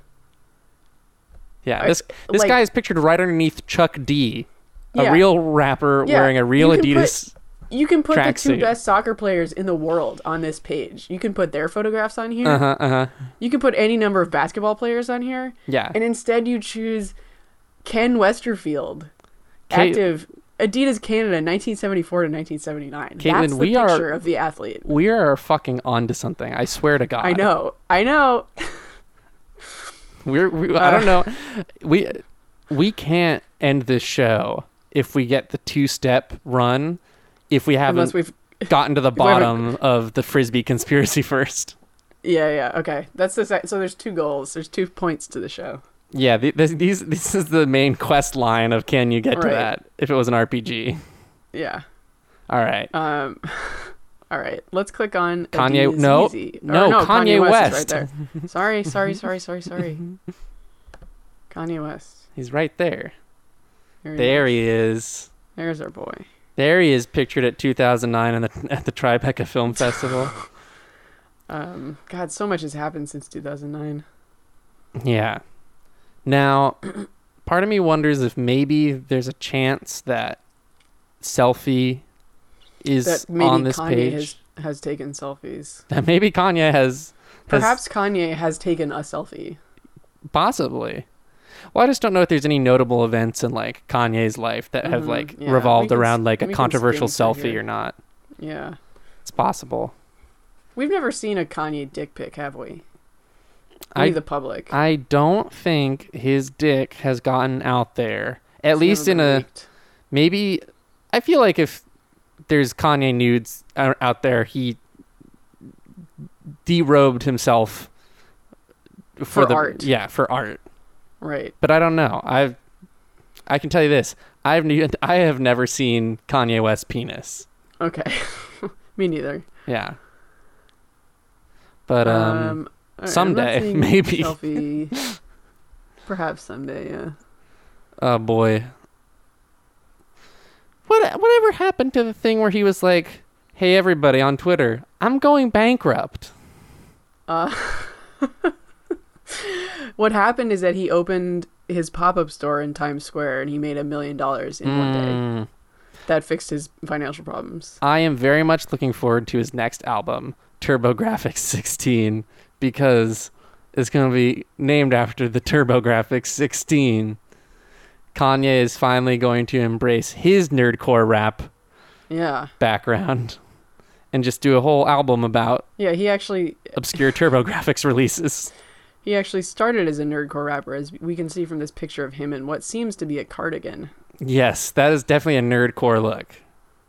Yeah, I- this this like- guy is pictured right underneath Chuck D, a Yeah. real rapper Yeah, wearing a real you can Adidas. You can put the two Tracksuit. best soccer players in the world on this page. You can put their photographs on here. Uh huh. Uh huh. You can put any number of basketball players on here. Yeah. And instead you choose Ken Westerfield, Kate- active Adidas Canada, nineteen seventy-four to nineteen seventy-nine. Caitlin, That's the we are- picture of the athlete. We are fucking onto something. I swear to God. I know. I know. We're. We, I don't Uh. know. We we can't end this show if we get the two step run. If we Unless haven't we've gotten to the we haven't- bottom of the frisbee conspiracy first. Yeah, yeah. Okay. That's the sec- so there's two goals. There's two points to the show. Yeah. The, this, these. This is the main quest line of can you get to Right. that if it was an R P G. Yeah. All right. Um all right. Let's click on Kanye- Adidas no, Yeezy. Or no, Kanye Is West. right there. Sorry, sorry, sorry, sorry, sorry. Kanye West. He's right there. There he There is. he is. There's our boy. There he is, pictured at two thousand nine in the, at the Tribeca Film Festival. Um, God, so much has happened since two thousand nine. Yeah. Now, part of me wonders if maybe there's a chance that Selfie is That maybe on this Kanye page. has, has taken selfies. That maybe Kanye has, has Perhaps Kanye has taken a selfie. possibly. Well, I just don't know if there's any notable events in like Kanye's life that have Mhm, like yeah, revolved we can around s- like we a can controversial skim through selfie here. or not. Yeah. It's possible. We've never seen a Kanye dick pic, have we? I- Only the public. I don't think his dick has gotten out there. At It's least in never been a leaked. maybe. I feel like if there's Kanye nudes out out there, he derobed himself for, For the art. Yeah, for art. Right. But I don't know. I've I can tell you this. I've ne- I have never seen Kanye West's penis. Okay. Me neither. Yeah. But um, all right, I'm not someday, seeing maybe. Selfie. Perhaps someday, yeah. oh boy. What whatever happened to the thing where he was like, "Hey everybody on Twitter, I'm going bankrupt." Uh, what happened is that he opened his pop-up store in Times Square and he made a million dollars in one day. Mm. That fixed his financial problems. I am very much looking forward to his next album, TurboGrafx sixteen, because it's going to be named after the TurboGrafx sixteen. Kanye is finally going to embrace his nerdcore rap Yeah. background and just do a whole album about Yeah, he actually obscure TurboGrafx releases. he actually started as a nerdcore rapper, as we can see from this picture of him in what seems to be a cardigan. Yes, that is definitely a nerdcore look.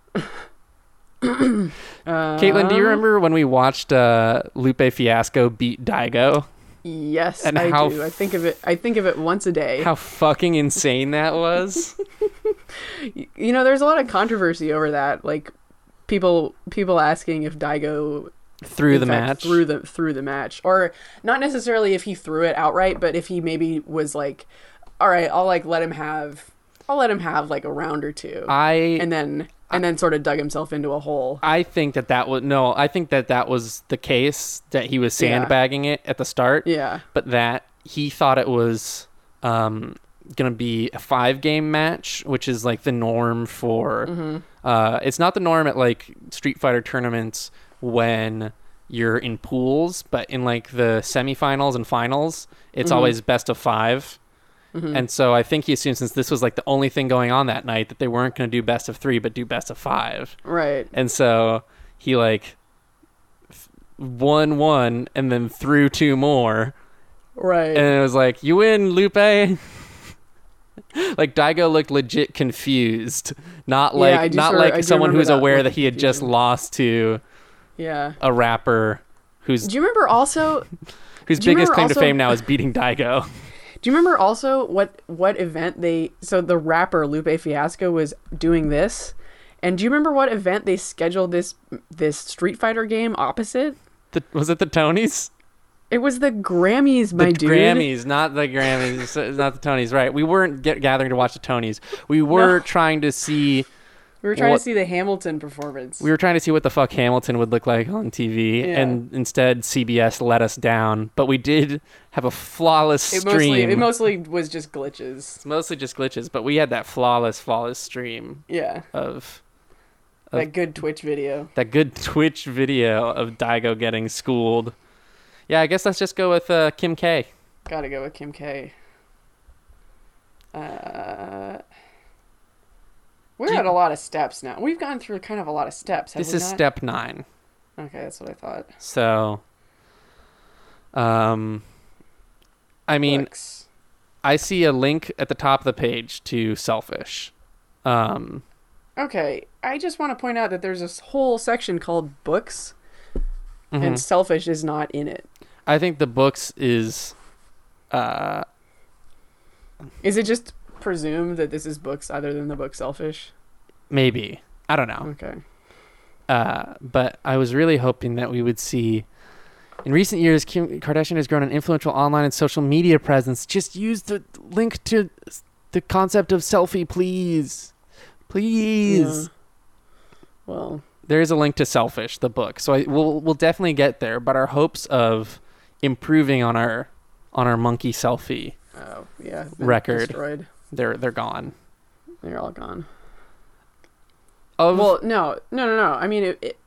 Uh, Caitlin, do you remember when we watched uh, Lupe Fiasco beat Daigo? Yes, and I how do. I think of it. I think of it once a day. How fucking insane that was. You know, there's a lot of controversy over that. Like people people asking if Daigo Through in the fact, match. through the through the match, or not necessarily if he threw it outright, but if he maybe was like, all right, I'll like let him have, I'll let him have like a round or two, I and then and then sort of dug himself into a hole. I think that that was no. I think that that was the case, that he was sandbagging it at the start. Yeah, But that he thought it was um, gonna be a five game match, which is like the norm for. Mm-hmm. Uh, it's not the norm at like Street Fighter tournaments when you're in pools, but in like the semifinals and finals, it's Mhm. always best of five. Mhm. And so I think he assumed, since this was like the only thing going on that night, that they weren't going to do best of three, but do best of five. Right. And so he like f- won one and then threw two more. Right. And it was like, you win, Lupe. Like Daigo looked legit confused, not Yeah, like I do not sort of- I like do someone remember who's that aware look that of he had just confusion. lost to yeah. a rapper whose Do you remember also? whose do you biggest remember claim also- to fame now is beating Daigo. Do you remember also what what event they? So the rapper Lupe Fiasco was doing this, and do you remember what event they scheduled this this Street Fighter game opposite? The, was it the Tonys? It was the Grammys, my The dude. Grammys, not the Grammys, not the Tonys. Right? We weren't get, gathering to watch the Tonys. We were No. trying to see. We were trying What- to see the Hamilton performance. We were trying to see what the fuck Hamilton would look like on T V, Yeah. and instead C B S let us down. But we did have a flawless it stream. mostly it mostly was just glitches. It's mostly just glitches, but we had that flawless, flawless stream Yeah, of that good Twitch video. that good Twitch video of Daigo getting schooled. Yeah, I guess let's just go with uh, Kim K. Gotta go with Kim K. Uh, we're Do you- at a lot of steps now. We've gone through kind of a lot of steps. Have This we is not? step nine. Okay, that's what I thought. So, um, I mean, Books. I see a link at the top of the page to Selfish. Um, Okay, I just want to point out that there's this whole section called books, mhm. and Selfish is not in it. I think the books is, uh, Is it just presumed that this is books other than the book Selfish? maybe. I don't know. Okay. Uh, but I was really hoping that we would see. In recent years, Kim Kardashian has grown an influential online and social media presence. Just use the link to s- the concept of selfie, please. Please. Yeah. Well, There is a link to Selfish, the book. So I, we'll we'll definitely get there. But our hopes of improving on our on our monkey selfie, oh yeah, been Record. destroyed. they're they're gone. They're all gone. Of Well, no, no, no, no. I mean, it. it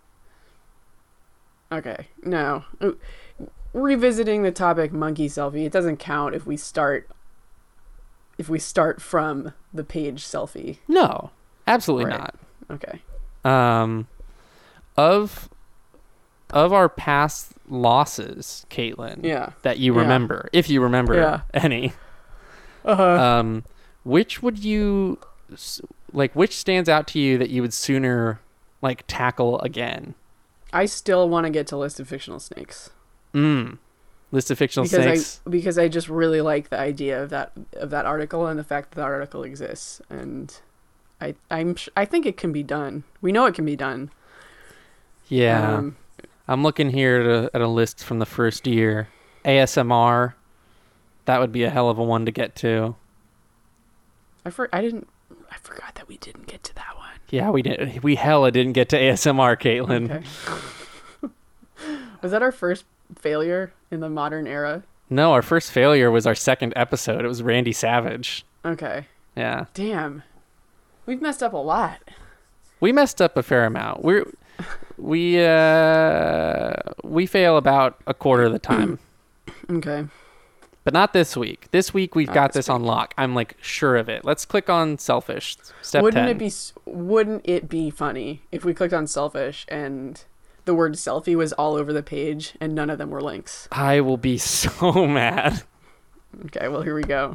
okay, no. Uh, Revisiting the topic monkey selfie, it doesn't count if we start. If we start from the page selfie. no, absolutely Right. not. Okay. Um, of of our past losses, Caitlin. Yeah. That you Yeah. remember, if you remember Yeah. any. Uh-huh. Um, which would you s- like? Which stands out to you that you would sooner like tackle again? I still want to get to List of Fictional Snakes. Mm. List of fictional because snakes. I because I just really like the idea of that of that article and the fact that the article exists, and I I'm sh- I think it can be done. We know it can be done. Yeah, Um, I'm looking here at a, at a list from the first year. A S M R. That would be a hell of a one to get to. I for I didn't I forgot that we didn't get to that one. Yeah, we did. We hella didn't get to A S M R, Caitlin. Okay. Was that our first failure in the modern era? No, our first failure was our second episode. It was Randy Savage. Okay. Yeah. Damn. We've messed up a lot. We messed up a fair amount. We're we uh we fail about a quarter of the time. Okay. But not this week. This week we've Not got this this on lock. I'm like sure of it. Let's click on Selfish. Step wouldn't ten. it be s- wouldn't it be funny if we clicked on Selfish and the word selfie was all over the page and none of them were links? I will be so mad. Okay, well here we go.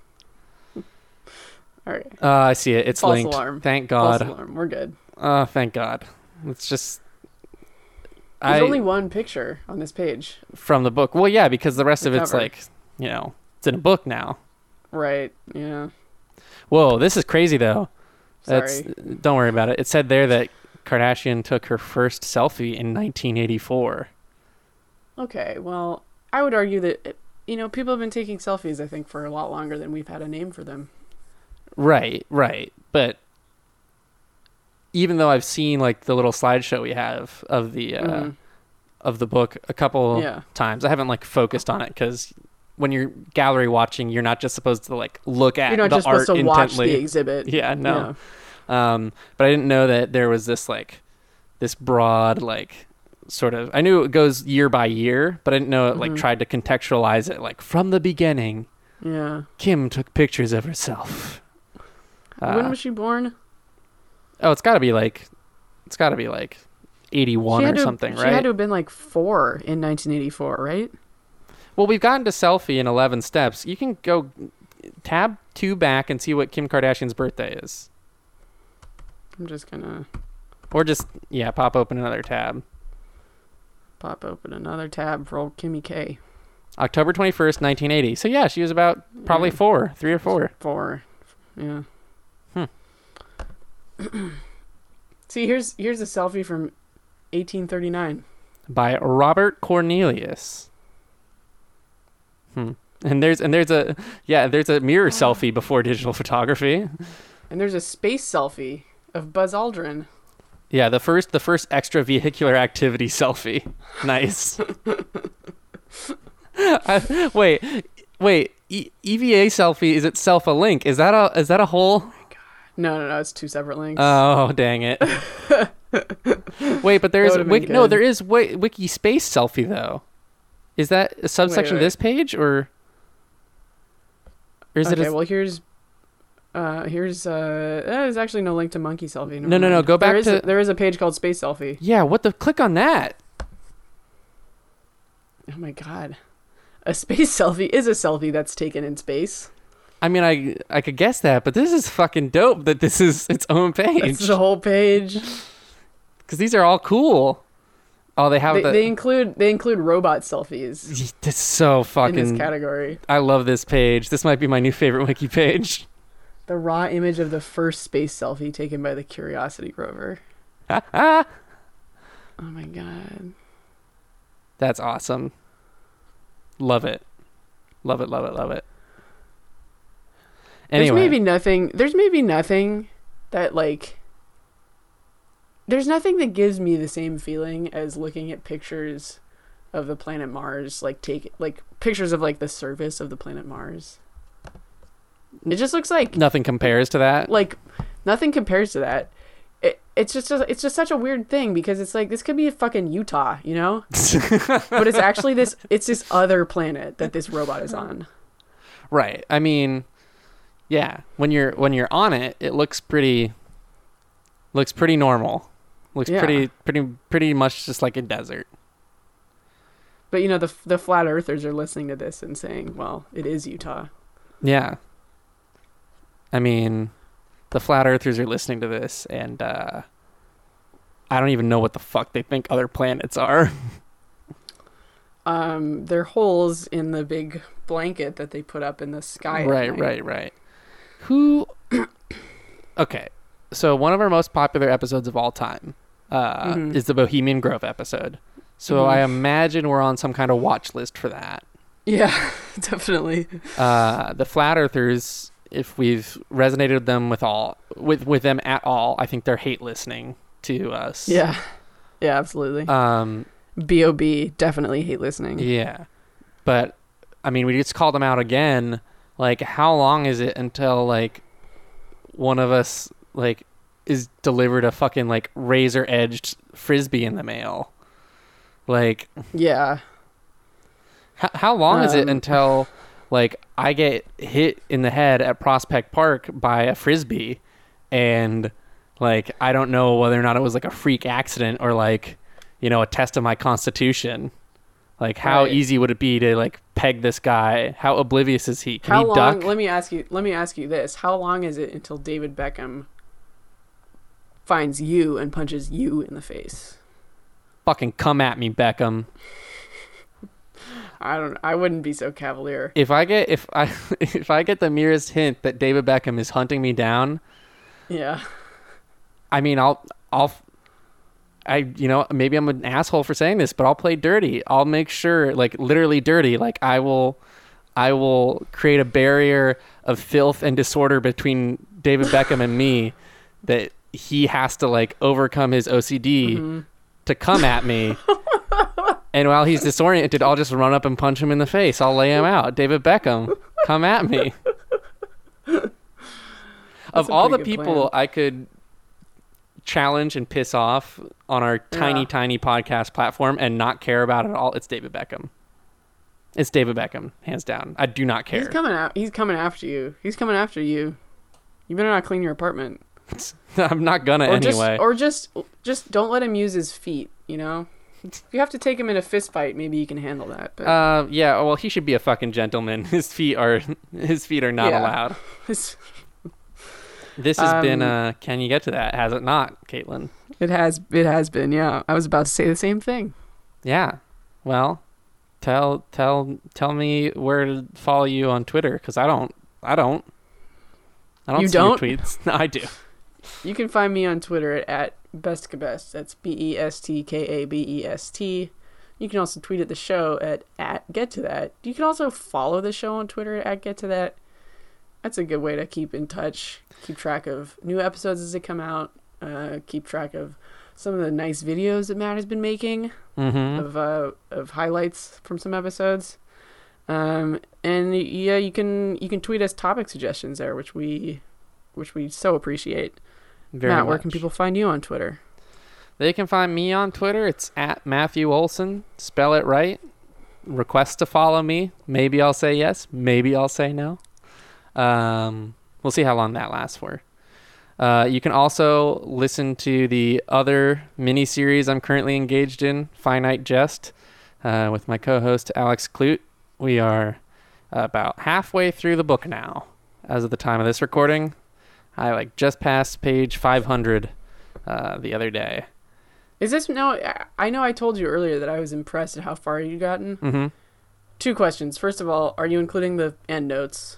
All right. Uh, I see it. It's False linked. alarm. Thank False God. alarm. We're good. Uh, thank God. It's just There's I only one picture on this page. from the book. Well, yeah, because the rest The of it's cover. like, you know, it's in a book now. Right. Yeah. Whoa, this is crazy though. Sorry. That's don't worry about it. It said there that Kardashian took her first selfie in nineteen eighty-four. Okay. Well, I would argue that you know people have been taking selfies. I think for a lot longer than we've had a name for them. Right, right. But even though I've seen like the little slideshow we have of the uh, Mhm. of the book a couple Yeah. times, I haven't like focused on it because when you're gallery watching, you're not just supposed to like look at You're not the just art supposed to watch intently. the exhibit. Yeah, no. Um, but I didn't know that there was this like this broad like sort of, I knew it goes year by year, but I didn't know it like Mhm. tried to contextualize it like from the beginning. Yeah. Kim took pictures of herself. When Uh, was she born? oh, it's got to be like, it's got to be like eighty-one She or had to- something, She right? had to have been like four in nineteen eighty-four, right? Well, we've gotten to selfie in eleven steps. You can go tab two back and see what Kim Kardashian's birthday is. I'm just gonna Or just, yeah, pop open another tab. pop open another tab for old Kimmy K. October twenty-first, nineteen eighty. So, yeah, she was about probably Yeah. four, three or four. Four. Yeah. Hmm. See, here's here's a selfie from eighteen thirty-nine. By Robert Cornelius. Hmm. And there's and there's a yeah there's a mirror selfie before digital photography. And there's a space selfie of Buzz Aldrin. Yeah, the first the first extravehicular activity selfie. Nice. I, wait, wait. E- EVA selfie, is itself a link? Is that a is that a whole? No, no, no. It's two separate links. Oh, dang it. Wait, but there's That would've been wiki, no, good. there is wi- wiki space selfie though. Is that a subsection wait. of this page or? Or is okay, it? A, well here's uh here's uh there's actually no link to monkey selfie. No, no, no, mind. go back there is to- a, there is a page called space selfie. yeah, what the? Click on that. Oh my god. A space selfie is a selfie that's taken in space. I mean, I I could guess that, but this is fucking dope that this is its own page. It's the whole page. Because these are all cool. Oh, they have They, the. they include they include robot selfies This is so in fucking. this category. I love this page. This might be my new favorite wiki page. The raw image of the first space selfie taken by the Curiosity rover. Ah, Oh my god. that's awesome. Love it. Love it, love it, love it. Anyway. There's maybe nothing there's maybe nothing that like there's nothing that gives me the same feeling as looking at pictures of the planet Mars, like take like pictures of like the surface of the planet Mars. It just looks like Nothing compares to that. like nothing compares to that. It, it's just it's just such a weird thing because it's like this could be fucking Utah, you know? But it's actually this it's this other planet that this robot is on. Right. I mean, yeah. When you're when you're on it, it looks pretty. Looks pretty normal. Looks Yeah. pretty pretty pretty much just like a desert. But you know the the flat earthers are listening to this and saying, "Well, it is Utah." Yeah. I mean, the flat earthers are listening to this, and uh, I don't even know what the fuck they think other planets are. Um, they're holes in the big blanket that they put up in the sky. at Right, night. right, right. Who? Okay, so one of our most popular episodes of all time uh, Mhm. is the Bohemian Grove episode. So Mhm. I imagine we're on some kind of watch list for that. Yeah, definitely. Uh, the flat earthers, if we've resonated with them with all with with them at all, I think they're hate listening to us. Yeah, yeah, absolutely. Um. B O B definitely hate listening. Yeah, but I mean, we just called them out again. Like, how long is it until like one of us like is delivered a fucking like razor edged frisbee in the mail? Like, Yeah. How how long is it Um, until like I get hit in the head at Prospect Park by a frisbee, and like I don't know whether or not it was like a freak accident or like, you know, a test of my constitution. Like, how Right. easy would it be to like peg this guy? How oblivious is he? Can How he long? duck? Let me ask you. Let me ask you this: how long is it until David Beckham finds you and punches you in the face? Fucking come at me, Beckham. I don't. I wouldn't be so cavalier. If I get if I if I get the merest hint that David Beckham is hunting me down, Yeah. I mean, I'll, I'll, I, you know, maybe I'm an asshole for saying this, but I'll play dirty. I'll make sure, like, literally dirty. Like, I will, I will create a barrier of filth and disorder between David Beckham and me that he has to, like, overcome his O C D Mm-hmm. to come at me. And while he's disoriented, I'll just run up and punch him in the face. I'll lay him out. David Beckham, come at me. Of a all the pretty good people plan. I could challenge and piss off on our tiny, Yeah. tiny podcast platform and not care about it at all, it's David Beckham. It's David Beckham, hands down. I do not care. He's coming out. He's coming after you. He's coming after you. You better not clean your apartment. I'm not gonna Or anyway. just, or just, just don't let him use his feet. You know, if you have to take him in a fist fight, maybe you can handle that. But Uh, yeah. Well, he should be a fucking gentleman. His feet are his feet are not Yeah. allowed. it's- This has Um, been. Uh, can you get to that? Has it not, Caitlin? it has, it has been. Yeah, I was about to say the same thing. Yeah. Well, tell tell tell me where to follow you on Twitter, because I don't. I don't. I don't You see your don't? tweets. I do. You can find me on Twitter at, at bestkabest. That's B E S T K A B E S T. You can also tweet at the show at, at get to that. You can also follow the show on Twitter at get to that. That's a good way to keep in touch, keep track of new episodes as they come out, uh, keep track of some of the nice videos that Matt has been making Mm-hmm. of uh, of highlights from some episodes. Um, and yeah, you can you can tweet us topic suggestions there, which we which we so appreciate. Very Matt, much. where can people find you on Twitter? They can find me on Twitter. It's at Matthew Olson. Spell it right. Request to follow me. Maybe I'll say yes. Maybe I'll say no. Um, we'll see how long that lasts for. Uh, you can also listen to the other mini-series I'm currently engaged in, Finite Jest, uh, with my co-host Alex Clute. We are about halfway through the book now, as of the time of this recording. I like just passed page five hundred uh, the other day. Is this no? I- I know I told you earlier that I was impressed at how far you'd gotten. Mm-hmm. Two questions. First of all, are you including the end notes?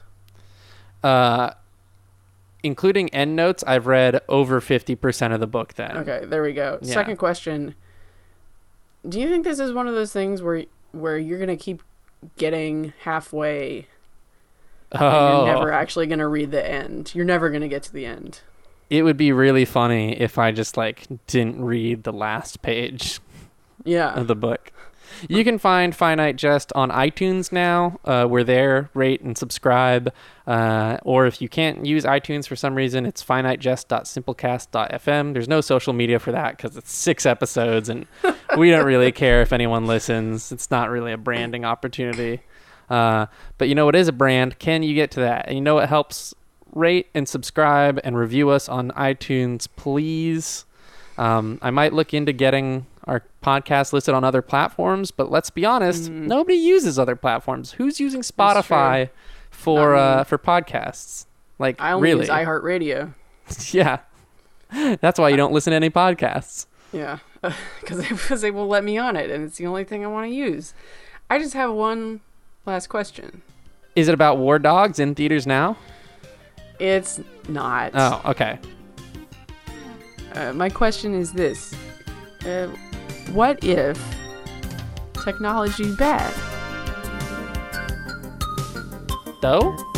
Uh, including endnotes, I've read over fifty percent of the book then. Okay, there we go. Yeah. Second question. Do you think this is one of those things where where you're gonna keep getting halfway and Oh, you're never actually gonna read the end? You're never gonna get to the end. it would be really funny if I just like didn't read the last page Yeah. of the book. You can find Finite Jest on iTunes now. Uh, we're there. Rate and subscribe. Uh, or if you can't use iTunes for some reason, it's finite jest dot simplecast dot f m. There's no social media for that because it's six episodes and we don't really care if anyone listens. It's not really a branding opportunity. Uh, but you know what is a brand? Can you get to that? And you know what helps? Rate and subscribe and review us on iTunes, please. Um, I might look into getting our podcast listed on other platforms, but let's be honest, Mm. nobody uses other platforms. Who's using Spotify for Not me. uh, for podcasts? Like, I only really? use iHeartRadio. Yeah. That's why you don't listen to any podcasts. Yeah, because they, 'cause they will let me on it, and it's the only thing I want to use. I just have one last question. Is it about War Dogs in theaters now? It's not. Oh, okay. Uh, my question is this. Uh, what if technology bad? Though?